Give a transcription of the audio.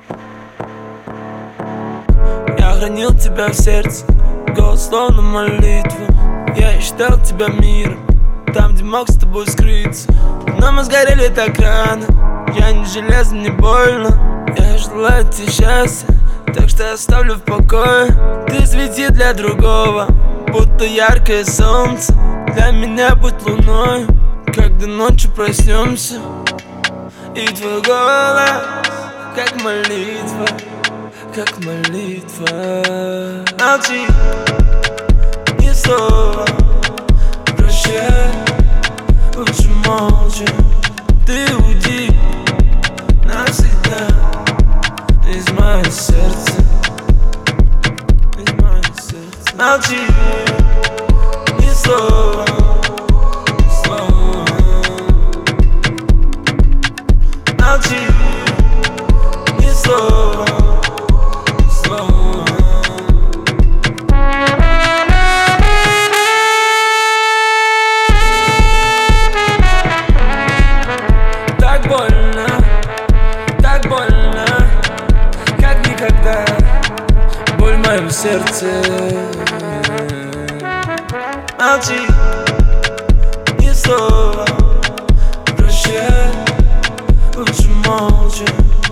Я хранил тебя в сердце, голос словно молитва. Я считал тебя миром, там, где мог с тобой скрыться. Но мы сгорели так рано, я не железно, не больно. Я желаю тебе счастья, так что оставлю в покое. Ты свети для другого, будто яркое солнце. Для меня будь луной, когда ночью проснемся. И твой голос, как молитва, как молитва. Молчи, ни слова, прощай, лучше молча. Ты уйди навсегда из моего сердца, из моего сердца. Молчи, ни слова, ни слова. Молчи, ни слова, ни слова. Так больно, как никогда. Боль в моем сердце. Молчи, ни слова, прощай, лучше молча.